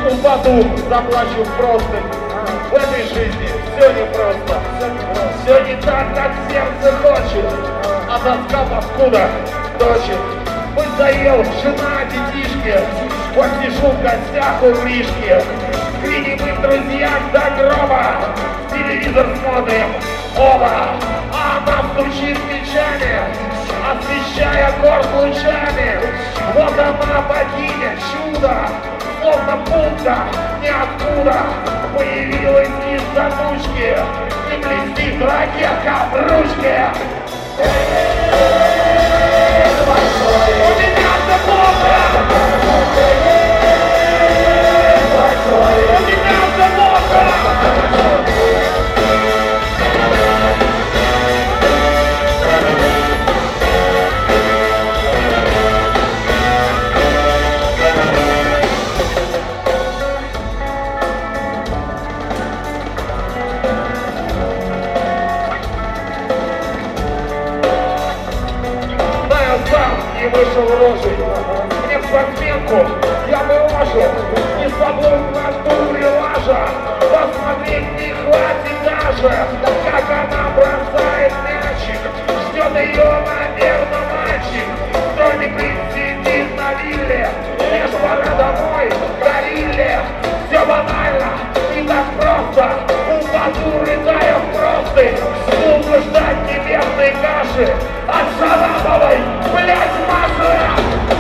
упаду, заплачу просто. В этой жизни все непросто. Все не так, как сердце хочет. А тоска паскуда точит. Быть заел, жена, детишки. Подпишу в гостях у Гришки. К видимым друзьям до гроба. Телевизор смотрим оба. А она стучит мечами, освещая город лучами. Вот она, богиня, чудо, словно будто ниоткуда появилась из-за тучки и блестит ракетка в ручке. У меня все плохо! У меня все плохо! Не вышел рожей, мне в подменку я бы ожил, не собой в натуре лажа, посмотреть не хватит даже, как она бросает мячик, ждет ее, наверное, мальчик, кто-нибудь сидит на вилле, лишь пора домой, горилле, все банально, не так просто, упаду, летая в простынь, долго ждать небесной каши, от Шараповой, блять, Маша!